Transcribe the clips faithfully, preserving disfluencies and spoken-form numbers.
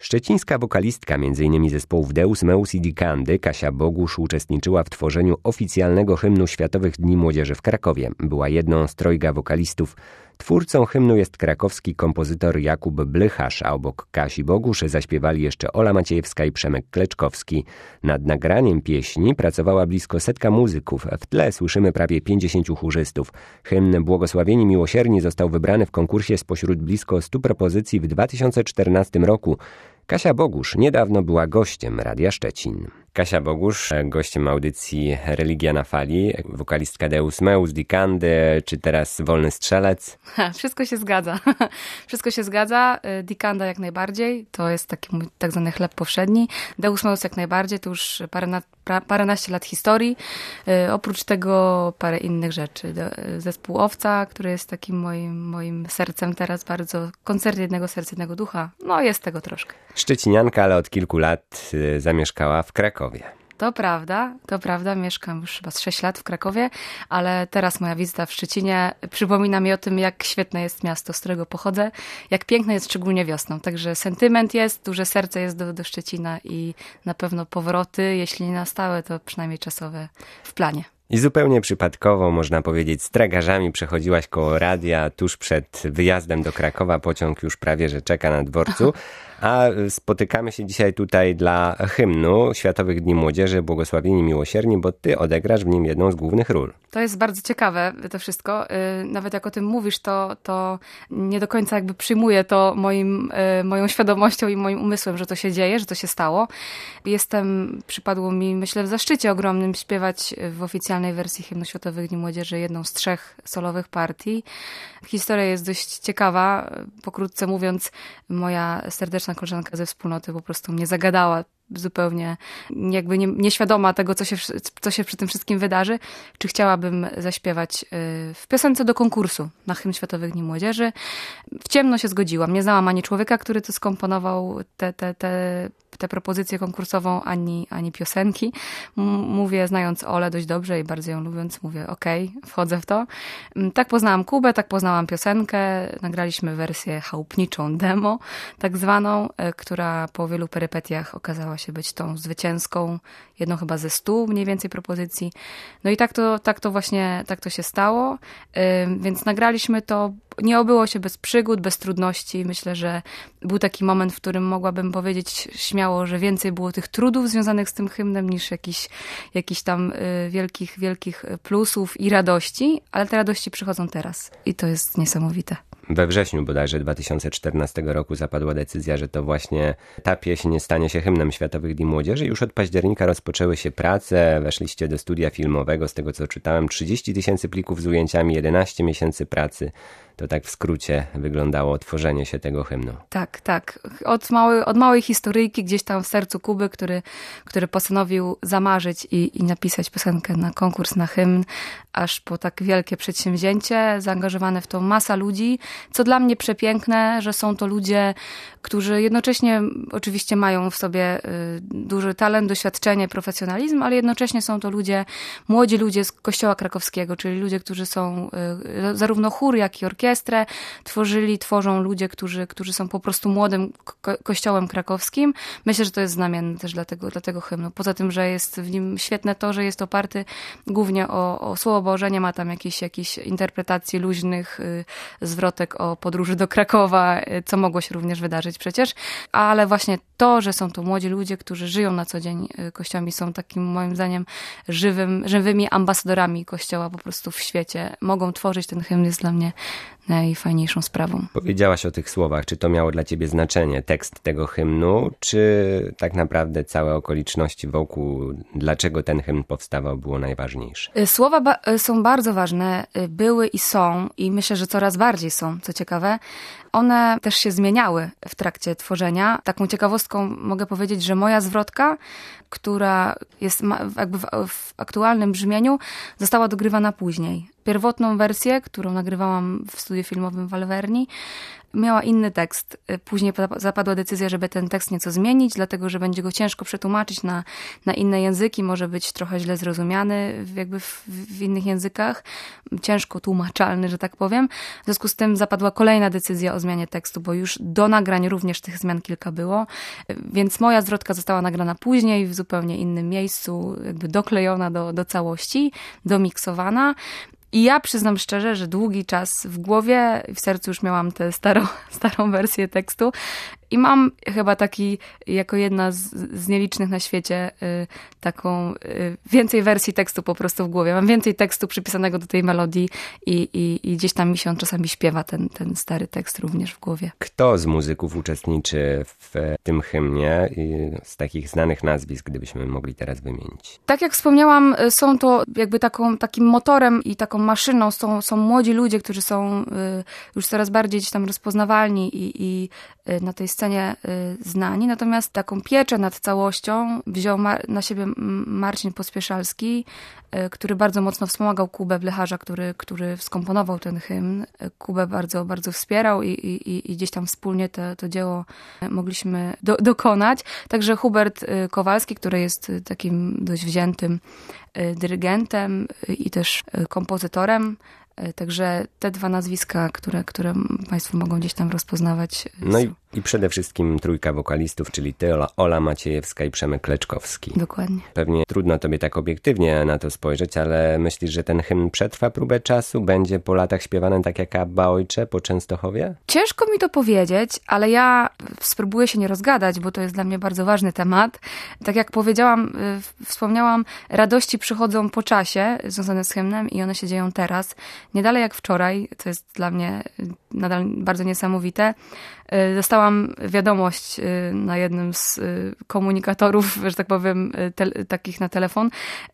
Szczecińska wokalistka między innymi zespołów Deus Meus i Dikandy, Kasia Bogusz, uczestniczyła w tworzeniu oficjalnego hymnu Światowych Dni Młodzieży w Krakowie. Była jedną z trojga wokalistów. Twórcą hymnu jest krakowski kompozytor Jakub Blychasz, a obok Kasi Bogusz zaśpiewali jeszcze Ola Maciejewska i Przemek Kleczkowski. Nad nagraniem pieśni pracowała blisko setka muzyków. W tle słyszymy prawie pięćdziesięciu chórzystów. Hymn Błogosławieni Miłosierni został wybrany w konkursie spośród blisko stu propozycji w dwa tysiące czternastym roku. Kasia Bogusz niedawno była gościem Radia Szczecin. Kasia Bogusz, gościem audycji Religia na Fali, wokalistka Deus Meus, Dikandy, czy teraz Wolny Strzelec? Ha, wszystko się zgadza. Wszystko się zgadza. Dikanda jak najbardziej, to jest taki mój tak zwany chleb powszedni. Deus Meus jak najbardziej, to już parę, paręnaście lat historii. Oprócz tego parę innych rzeczy. Zespół Owca, który jest takim moim, moim sercem teraz bardzo. Koncert jednego serca, jednego ducha. No jest tego troszkę. Szczecinianka, ale od kilku lat zamieszkała w Krakowie. To prawda, to prawda. Mieszkam już chyba z sześć lat w Krakowie, ale teraz moja wizyta w Szczecinie przypomina mi o tym, jak świetne jest miasto, z którego pochodzę, jak piękne jest szczególnie wiosną. Także sentyment jest, duże serce jest do, do Szczecina i na pewno powroty, jeśli nie na stałe, to przynajmniej czasowe w planie. I zupełnie przypadkowo, można powiedzieć, z tragarzami przechodziłaś koło radia tuż przed wyjazdem do Krakowa. Pociąg już prawie, że czeka na dworcu. A spotykamy się dzisiaj tutaj dla hymnu Światowych Dni Młodzieży Błogosławieni Miłosierni, bo ty odegrasz w nim jedną z głównych ról. To jest bardzo ciekawe to wszystko. Nawet jak o tym mówisz, to, to nie do końca jakby przyjmuję to moim, moją świadomością i moim umysłem, że to się dzieje, że to się stało. Jestem, przypadło mi, myślę, w zaszczycie ogromnym śpiewać w oficjalnej wersji hymnu Światowych Dni Młodzieży jedną z trzech solowych partii. Historia jest dość ciekawa. Pokrótce mówiąc, moja serdeczna koleżanka ze wspólnoty po prostu mnie zagadała, zupełnie jakby nie, nieświadoma tego, co się, co się przy tym wszystkim wydarzy, czy chciałabym zaśpiewać w piosence do konkursu na hymn Światowych Dni Młodzieży. W ciemno się zgodziłam. Nie znałam ani człowieka, który to skomponował, te, te, te, tę propozycję konkursową, ani, ani piosenki. Mówię, znając Olę dość dobrze i bardzo ją lubiąc, mówię okej, okay, wchodzę w to. Tak poznałam Kubę, tak poznałam piosenkę. Nagraliśmy wersję chałupniczą, demo tak zwaną, która po wielu perypetiach okazała się być tą zwycięską, jedną chyba ze stu mniej więcej propozycji. No i tak to, tak to właśnie, tak to się stało. Więc nagraliśmy to. Nie obyło się bez przygód, bez trudności. Myślę, że był taki moment, w którym mogłabym powiedzieć śmiało, że więcej było tych trudów związanych z tym hymnem niż jakichś, jakichś tam wielkich, wielkich plusów i radości, ale te radości przychodzą teraz i to jest niesamowite. We wrześniu bodajże dwa tysiące czternastego roku zapadła decyzja, że to właśnie ta pieśń stanie się hymnem Światowych Dni Młodzieży. Już od października rozpoczęły się prace, weszliście do studia filmowego, z tego co czytałem, trzydzieści tysięcy plików z ujęciami, jedenaście miesięcy pracy. To tak w skrócie wyglądało tworzenie się tego hymnu. Tak, tak. Od małej, od małej historyjki gdzieś tam w sercu Kuby, który, który postanowił zamarzyć i, i napisać piosenkę na konkurs na hymn, aż po tak wielkie przedsięwzięcie, zaangażowane w to masa ludzi, co dla mnie przepiękne, że są to ludzie, którzy jednocześnie oczywiście mają w sobie duży talent, doświadczenie, profesjonalizm, ale jednocześnie są to ludzie, młodzi ludzie z Kościoła Krakowskiego, czyli ludzie, którzy są zarówno chór, jak i orkiestrę, tworzyli, tworzą ludzie, którzy, którzy są po prostu młodym ko- kościołem krakowskim. Myślę, że to jest znamienne też dla tego, dla tego hymnu. Poza tym, że jest w nim świetne to, że jest oparty głównie o, o Słowo Boże, nie ma tam jakichś, jakichś interpretacji luźnych, y, zwrotek o podróży do Krakowa, y, co mogło się również wydarzyć przecież, ale właśnie to, że są to młodzi ludzie, którzy żyją na co dzień kościołami, są takim moim zdaniem żywym, żywymi ambasadorami Kościoła po prostu w świecie. Mogą tworzyć ten hymn, jest dla mnie najfajniejszą sprawą. Powiedziałaś o tych słowach. Czy to miało dla ciebie znaczenie, tekst tego hymnu, czy tak naprawdę całe okoliczności wokół, dlaczego ten hymn powstawał, było najważniejsze? Słowa ba- są bardzo ważne, były i są i myślę, że coraz bardziej są, co ciekawe. One też się zmieniały w trakcie tworzenia. Taką ciekawostką mogę powiedzieć, że moja zwrotka, która jest jakby w, w aktualnym brzmieniu, została dogrywana później. Pierwotną wersję, którą nagrywałam w studiu filmowym w Alverni, miała inny tekst. Później zapadła decyzja, żeby ten tekst nieco zmienić, dlatego, że będzie go ciężko przetłumaczyć na, na inne języki, może być trochę źle zrozumiany jakby w, w innych językach, ciężko tłumaczalny, że tak powiem. W związku z tym zapadła kolejna decyzja o zmianie tekstu, bo już do nagrań również tych zmian kilka było, więc moja zwrotka została nagrana później w zupełnie innym miejscu, jakby doklejona do, do całości, domiksowana. I ja przyznam szczerze, że długi czas w głowie i w sercu już miałam tę starą, starą wersję tekstu i mam chyba taki, jako jedna z, z nielicznych na świecie, y, taką y, więcej wersji tekstu po prostu w głowie. Mam więcej tekstu przypisanego do tej melodii i, i, i gdzieś tam mi się on czasami śpiewa, ten, ten stary tekst również w głowie. Kto z muzyków uczestniczy w tym hymnie z takich znanych nazwisk, gdybyśmy mogli teraz wymienić? Tak jak wspomniałam, są to jakby taką, takim motorem i taką maszyną, są, są młodzi ludzie, którzy są y, już coraz bardziej gdzieś tam rozpoznawalni i, i y, na tej scenie y, znani. Natomiast taką pieczę nad całością wziął Mar- na siebie Marcin Pospieszalski, y, który bardzo mocno wspomagał Kubę Blecharza, który, który skomponował ten hymn. Kubę bardzo, bardzo wspierał i, i, i gdzieś tam wspólnie to, to dzieło mogliśmy do, dokonać. Także Hubert y, Kowalski, który jest takim dość wziętym y, dyrygentem y, i też y, kompozytorem. Także te dwa nazwiska, które, które Państwo mogą gdzieś tam rozpoznawać. No i, i przede wszystkim trójka wokalistów, czyli ty, Ola, Ola Maciejewska i Przemek Kleczkowski. Dokładnie. Pewnie trudno tobie tak obiektywnie na to spojrzeć, ale myślisz, że ten hymn przetrwa próbę czasu? Będzie po latach śpiewany tak jak Abba Ojcze po Częstochowie? Ciężko mi to powiedzieć, ale ja spróbuję się nie rozgadać, bo to jest dla mnie bardzo ważny temat. Tak jak powiedziałam, wspomniałam, radości przychodzą po czasie związane z hymnem i one się dzieją teraz. Nie dalej jak wczoraj, to jest dla mnie nadal bardzo niesamowite, dostałam wiadomość na jednym z komunikatorów, że tak powiem, te, takich na telefon,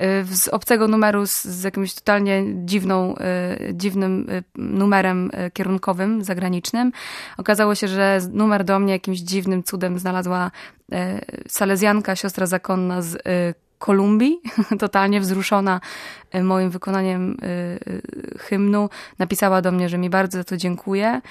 z obcego numeru z, z jakimś totalnie dziwną, dziwnym numerem kierunkowym, zagranicznym. Okazało się, że numer do mnie jakimś dziwnym cudem znalazła salezjanka, siostra zakonna z Kolumbii, totalnie wzruszona moim wykonaniem hymnu, napisała do mnie, że mi bardzo za to dziękuję,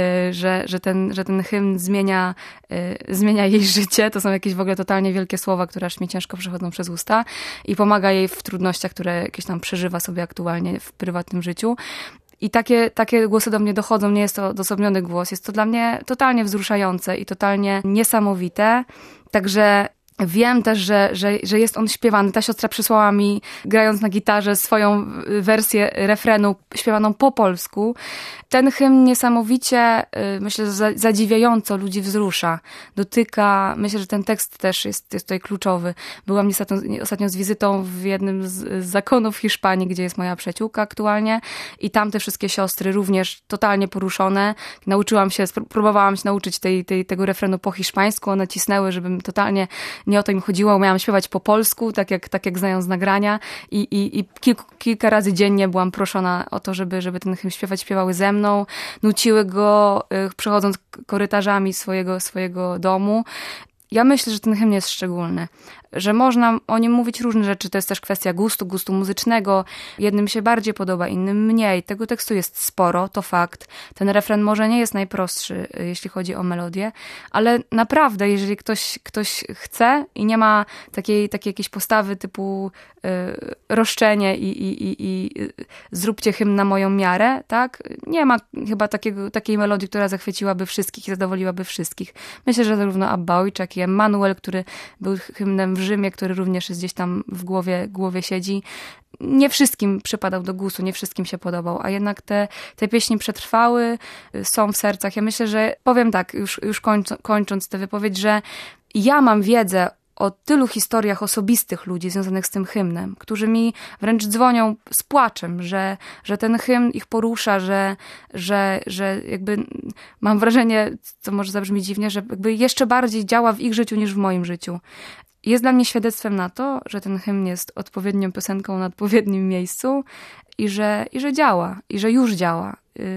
że, że, ten, że ten hymn zmienia, zmienia jej życie. To są jakieś w ogóle totalnie wielkie słowa, które aż mi ciężko przechodzą przez usta i pomaga jej w trudnościach, które jakieś tam przeżywa sobie aktualnie w prywatnym życiu. I takie, takie głosy do mnie dochodzą, nie jest to odosobniony głos, jest to dla mnie totalnie wzruszające i totalnie niesamowite. Także wiem też, że, że, że jest on śpiewany. Ta siostra przysłała mi, grając na gitarze, swoją wersję refrenu śpiewaną po polsku. Ten hymn niesamowicie, myślę, zadziwiająco ludzi wzrusza. Dotyka, myślę, że ten tekst też jest, jest tutaj kluczowy. Byłam ostatnio, ostatnio z wizytą w jednym z zakonów w Hiszpanii, gdzie jest moja przyjaciółka aktualnie i tam te wszystkie siostry również totalnie poruszone. Nauczyłam się, próbowałam się nauczyć tej, tej, tego refrenu po hiszpańsku. One cisnęły, żebym totalnie nie o to im chodziło. Miałam śpiewać po polsku, tak jak, tak jak znają z nagrania i, i, i kilku, kilka razy dziennie byłam proszona o to, żeby, żeby ten hymn śpiewać. Śpiewały ze mną, nuciły go, przechodząc korytarzami swojego, swojego domu. Ja myślę, że ten hymn jest szczególny, że można o nim mówić różne rzeczy. To jest też kwestia gustu, gustu muzycznego. Jednym się bardziej podoba, innym mniej. Tego tekstu jest sporo, to fakt. Ten refren może nie jest najprostszy, jeśli chodzi o melodię, ale naprawdę, jeżeli ktoś, ktoś chce i nie ma takiej, takiej jakiejś postawy typu y, roszczenie i, i, i, i zróbcie hymn na moją miarę, tak? Nie ma chyba takiego, takiej melodii, która zachwyciłaby wszystkich i zadowoliłaby wszystkich. Myślę, że zarówno Abba Ojcze, jak i Emmanuel, który był hymnem w Rzymie, który również jest gdzieś tam w głowie, głowie siedzi. Nie wszystkim przypadał do gustu, nie wszystkim się podobał, a jednak te, te pieśni przetrwały, są w sercach. Ja myślę, że powiem tak, już, już końc, kończąc tę wypowiedź, że ja mam wiedzę o tylu historiach osobistych ludzi związanych z tym hymnem, którzy mi wręcz dzwonią z płaczem, że, że ten hymn ich porusza, że, że, że jakby mam wrażenie, co może zabrzmi dziwnie, że jakby jeszcze bardziej działa w ich życiu niż w moim życiu. Jest dla mnie świadectwem na to, że ten hymn jest odpowiednią piosenką na odpowiednim miejscu i że, i że działa, i że już działa.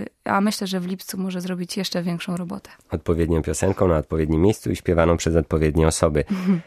A myślę, że w lipcu może zrobić jeszcze większą robotę. Odpowiednią piosenką na odpowiednim miejscu i śpiewaną przez odpowiednie osoby.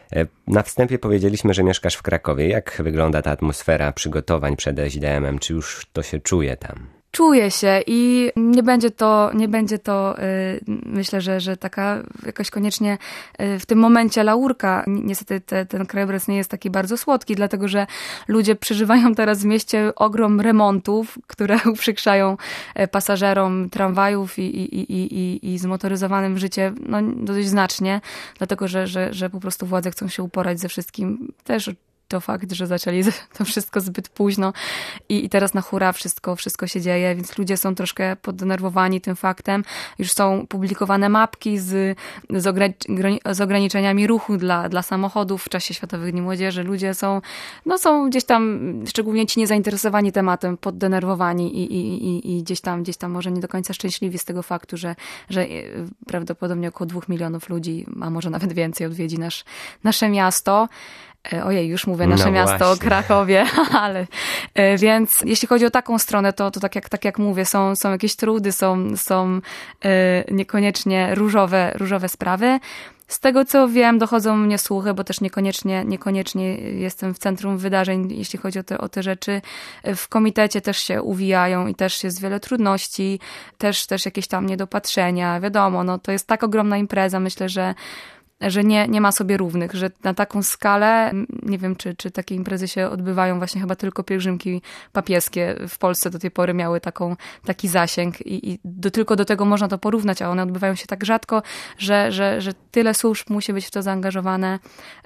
Na wstępie powiedzieliśmy, że mieszkasz w Krakowie. Jak wygląda ta atmosfera przygotowań przed S I D M em? Czy już to się czuje tam? Czuję się i nie będzie to, nie będzie to myślę, że, że taka jakaś koniecznie w tym momencie laurka. Niestety te, ten krajobraz nie jest taki bardzo słodki, dlatego że ludzie przeżywają teraz w mieście ogrom remontów, które uprzykrzają pasażerom tramwajów i, i, i, i, i zmotoryzowanym życie no, dość znacznie, dlatego że, że, że po prostu władze chcą się uporać ze wszystkim. Też to fakt, że zaczęli to wszystko zbyt późno i, i teraz na hura wszystko, wszystko się dzieje, więc ludzie są troszkę poddenerwowani tym faktem. Już są publikowane mapki z, z, ograni- z ograniczeniami ruchu dla, dla samochodów w czasie Światowych Dni Młodzieży. Ludzie są, no są gdzieś tam, szczególnie ci niezainteresowani tematem, poddenerwowani i, i, i, i gdzieś tam, gdzieś tam może nie do końca szczęśliwi z tego faktu, że, że prawdopodobnie około dwóch milionów ludzi, a może nawet więcej odwiedzi nasz, nasze miasto. Ojej, już mówię nasze no miasto, właśnie. Krakowie, ale więc jeśli chodzi o taką stronę, to, to tak, jak, tak jak mówię, są, są jakieś trudy, są, są niekoniecznie różowe, różowe sprawy. Z tego, co wiem, dochodzą mnie słuchy, bo też niekoniecznie, niekoniecznie jestem w centrum wydarzeń, jeśli chodzi o te, o te rzeczy. W komitecie też się uwijają i też jest wiele trudności, też, też jakieś tam niedopatrzenia. Wiadomo, no to jest tak ogromna impreza, myślę, że że nie, nie ma sobie równych, że na taką skalę, nie wiem, czy, czy takie imprezy się odbywają, właśnie chyba tylko pielgrzymki papieskie w Polsce do tej pory miały taką, taki zasięg i, i do, tylko do tego można to porównać, a one odbywają się tak rzadko, że, że, że tyle służb musi być w to zaangażowane,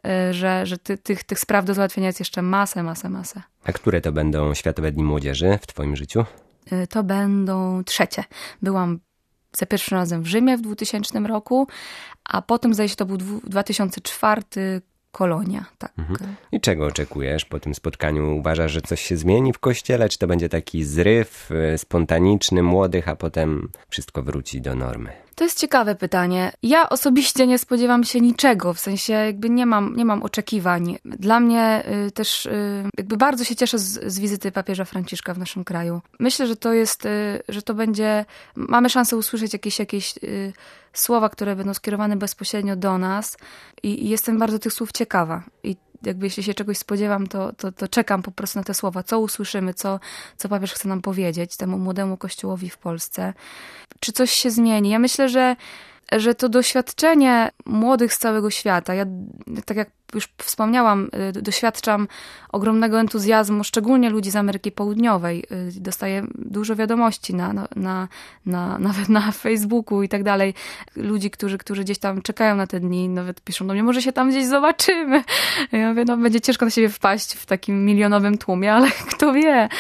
że, że ty, tych, tych spraw do załatwienia jest jeszcze masę, masę, masę. A które to będą Światowe Dni Młodzieży w twoim życiu? To będą trzecie. Byłam za pierwszym razem w Rzymie w dwutysięcznym roku, a potem zdaje się to był dwa tysiące czwarty Kolonia. Tak. Mhm. I czego oczekujesz po tym spotkaniu? Uważasz, że coś się zmieni w kościele? Czy to będzie taki zryw spontaniczny, młodych, a potem wszystko wróci do normy? To jest ciekawe pytanie. Ja osobiście nie spodziewam się niczego, w sensie jakby nie mam, nie mam oczekiwań. Dla mnie y, też y, jakby bardzo się cieszę z, z wizyty papieża Franciszka w naszym kraju. Myślę, że to jest, y, że to będzie, mamy szansę usłyszeć jakieś, jakieś y, słowa, które będą skierowane bezpośrednio do nas i, i jestem bardzo tych słów ciekawa. I jakby jeśli się czegoś spodziewam, to, to, to czekam po prostu na te słowa. Co usłyszymy, co, co papież chce nam powiedzieć temu młodemu kościołowi w Polsce. Czy coś się zmieni? Ja myślę, że, że to doświadczenie młodych z całego świata, ja tak jak już wspomniałam, doświadczam ogromnego entuzjazmu, szczególnie ludzi z Ameryki Południowej. Dostaję dużo wiadomości na, na, na, na, nawet na Facebooku i tak dalej. Ludzi, którzy, którzy gdzieś tam czekają na te dni, nawet piszą do mnie, może się tam gdzieś zobaczymy. Ja mówię, no będzie ciężko na siebie wpaść w takim milionowym tłumie, ale kto wie.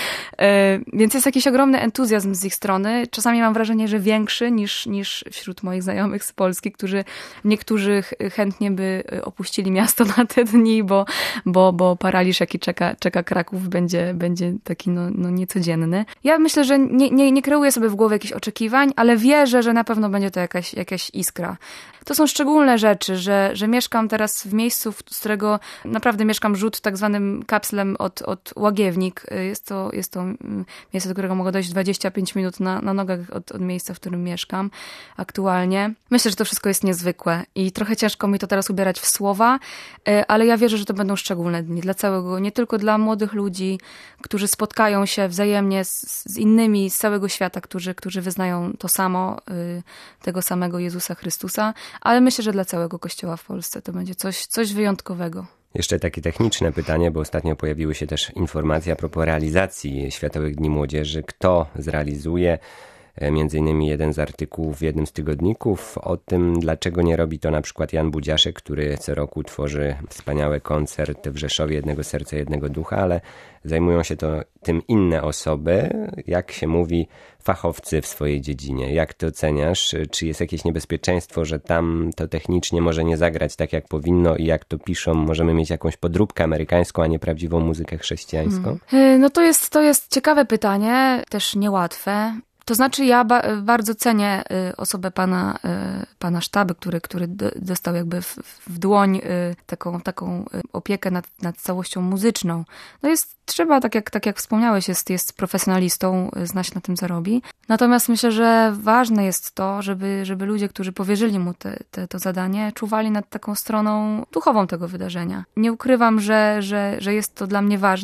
Więc jest jakiś ogromny entuzjazm z ich strony. Czasami mam wrażenie, że większy niż, niż wśród moich znajomych z Polski, którzy niektórzy chętnie by opuścili miasto na te dni, bo, bo, bo paraliż, jaki czeka, czeka Kraków, będzie, będzie taki no, no niecodzienny. Ja myślę, że nie, nie, nie kreuję sobie w głowie jakichś oczekiwań, ale wierzę, że na pewno będzie to jakaś, jakaś iskra. To są szczególne rzeczy, że, że mieszkam teraz w miejscu, z którego naprawdę mieszkam rzut tak zwanym kapslem od, od Łagiewnik. Jest to, jest to miejsce, do którego mogę dojść dwadzieścia pięć minut na, na nogach od, od miejsca, w którym mieszkam aktualnie. Myślę, że to wszystko jest niezwykłe i trochę ciężko mi to teraz ubierać w słowa, ale ja wierzę, że to będą szczególne dni dla całego, nie tylko dla młodych ludzi, którzy spotkają się wzajemnie z, z innymi z całego świata, którzy, którzy wyznają to samo, tego samego Jezusa Chrystusa, ale myślę, że dla całego Kościoła w Polsce to będzie coś, coś wyjątkowego. Jeszcze takie techniczne pytanie, bo ostatnio pojawiły się też informacje a propos realizacji Światowych Dni Młodzieży. Kto zrealizuje? Między innymi jeden z artykułów w jednym z tygodników o tym, dlaczego nie robi to na przykład Jan Budziaszek, który co roku tworzy wspaniały koncert w Rzeszowie Jednego Serca, Jednego Ducha, ale zajmują się to tym inne osoby, jak się mówi, fachowcy w swojej dziedzinie. Jak to oceniasz? Czy jest jakieś niebezpieczeństwo, że tam to technicznie może nie zagrać tak, jak powinno i jak to piszą, możemy mieć jakąś podróbkę amerykańską, a nie prawdziwą muzykę chrześcijańską? Hmm. No to jest, to jest ciekawe pytanie, też niełatwe. To znaczy ja ba- bardzo cenię y, osobę pana, y, pana Sztaby, który, który d- dostał jakby w, w dłoń y, taką, taką y, opiekę nad, nad całością muzyczną. No jest, trzeba, tak jak, tak jak wspomniałeś, jest, jest profesjonalistą, y, zna się na tym, co robi. Natomiast myślę, że ważne jest to, żeby, żeby ludzie, którzy powierzyli mu te, te, to zadanie, czuwali nad taką stroną duchową tego wydarzenia. Nie ukrywam, że, że, że jest to dla mnie ważne,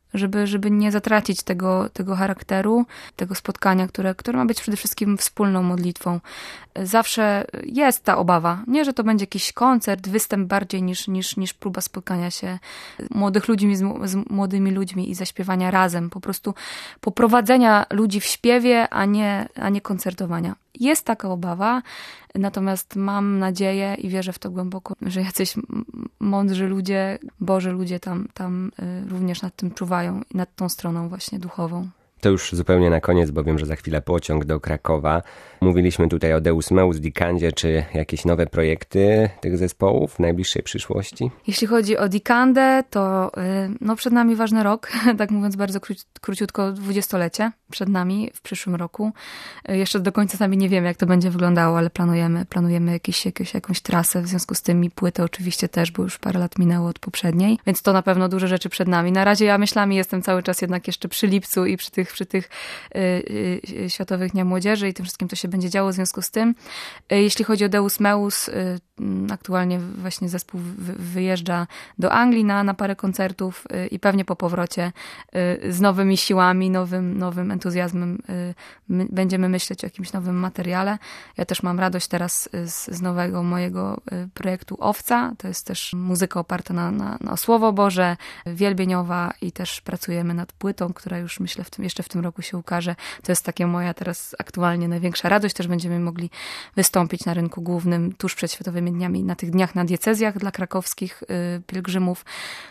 żeby, żeby nie zatracić tego, tego charakteru, tego spotkania, które, które ma być przede wszystkim wspólną modlitwą. Zawsze jest ta obawa, nie, że to będzie jakiś koncert, występ bardziej niż, niż, niż próba spotkania się młodych ludzi z, z młodymi ludźmi i zaśpiewania razem, po prostu poprowadzenia ludzi w śpiewie, a nie, a nie koncertowania. Jest taka obawa, natomiast mam nadzieję i wierzę w to głęboko, że jacyś mądrzy ludzie, Boży ludzie tam, tam również nad tym czuwają i nad tą stroną właśnie duchową. To już zupełnie na koniec, bo wiem, że za chwilę pociąg do Krakowa. Mówiliśmy tutaj o Deus Meus, Dikandzie, czy jakieś nowe projekty tych zespołów w najbliższej przyszłości? Jeśli chodzi o Dikandę, to no, przed nami ważny rok, tak mówiąc bardzo kró- króciutko, dwudziestolecie przed nami w przyszłym roku. Jeszcze do końca sami nie wiemy, jak to będzie wyglądało, ale planujemy, planujemy jakieś, jakieś, jakąś trasę, w związku z tym i płytę oczywiście też, bo już parę lat minęło od poprzedniej, więc to na pewno duże rzeczy przed nami. Na razie ja myślami jestem cały czas jednak jeszcze przy lipcu i przy tych, przy tych y, y, Światowych Dniach Młodzieży i tym wszystkim, co się będzie działo w związku z tym. Y, jeśli chodzi o Deus Meus, y, aktualnie właśnie zespół wy, wyjeżdża do Anglii na, na parę koncertów y, i pewnie po powrocie y, z nowymi siłami, nowym, nowym entuzjazmem y, my, będziemy myśleć o jakimś nowym materiale. Ja też mam radość teraz z, z nowego mojego y, projektu Owca. To jest też muzyka oparta na, na, na Słowo Boże, wielbieniowa i też pracujemy nad płytą, która już myślę w tym, jeszcze w tym roku się ukaże. To jest takie moja teraz aktualnie największa radość. Też będziemy mogli wystąpić na rynku głównym tuż przed Światowymi Dniami, na tych dniach na diecezjach dla krakowskich y, pielgrzymów.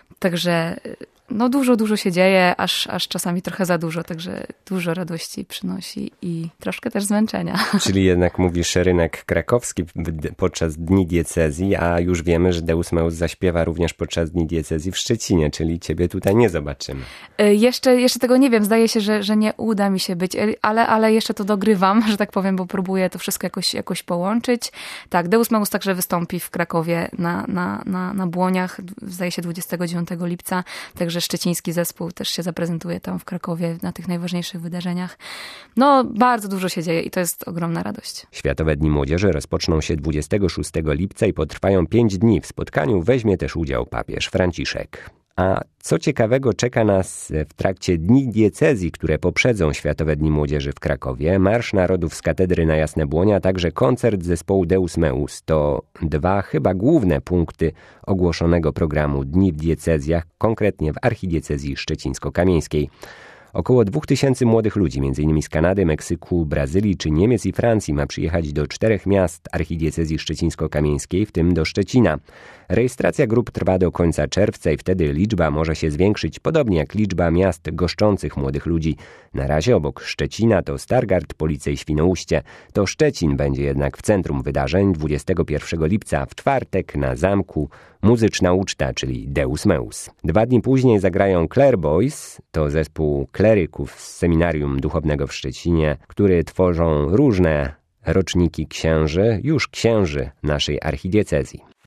Także no dużo, dużo się dzieje, aż, aż czasami trochę za dużo, także dużo radości przynosi i troszkę też zmęczenia. Czyli jednak mówisz rynek krakowski podczas Dni Diecezji, a już wiemy, że Deus Meus zaśpiewa również podczas Dni Diecezji w Szczecinie, czyli ciebie tutaj nie zobaczymy. Jeszcze, jeszcze tego nie wiem, zdaje się, że, że nie uda mi się być, ale, ale jeszcze to dogrywam, że tak powiem, bo próbuję to wszystko jakoś, jakoś połączyć. Tak, Deus Meus także wystąpi w Krakowie na, na, na, na Błoniach, zdaje się dwudziestego dziewiątego lipca, także szczeciński zespół też się zaprezentuje tam w Krakowie na tych najważniejszych wydarzeniach. No, bardzo dużo się dzieje i to jest ogromna radość. Światowe Dni Młodzieży rozpoczną się dwudziestego szóstego lipca i potrwają pięć dni. W spotkaniu weźmie też udział papież Franciszek. A co ciekawego czeka nas w trakcie Dni Diecezji, które poprzedzą Światowe Dni Młodzieży w Krakowie? Marsz Narodów z Katedry na Jasne Błonie, a także koncert zespołu Deus Meus. To dwa chyba główne punkty ogłoszonego programu Dni w Diecezjach, konkretnie w archidiecezji szczecińsko-kamieńskiej. Około dwóch tysięcy młodych ludzi, między innymi z Kanady, Meksyku, Brazylii czy Niemiec i Francji, ma przyjechać do czterech miast archidiecezji szczecińsko-kamieńskiej, w tym do Szczecina. Rejestracja grup trwa do końca czerwca i wtedy liczba może się zwiększyć, podobnie jak liczba miast goszczących młodych ludzi. Na razie obok Szczecina to Stargard, Police i Świnoujście. To Szczecin będzie jednak w centrum wydarzeń dwudziestego pierwszego lipca, w czwartek na zamku muzyczna uczta, czyli Deus Meus. Dwa dni później zagrają Clare Boys, to zespół kleryków z Seminarium Duchownego w Szczecinie, który tworzą różne roczniki księży, już księży naszej archidiecezji.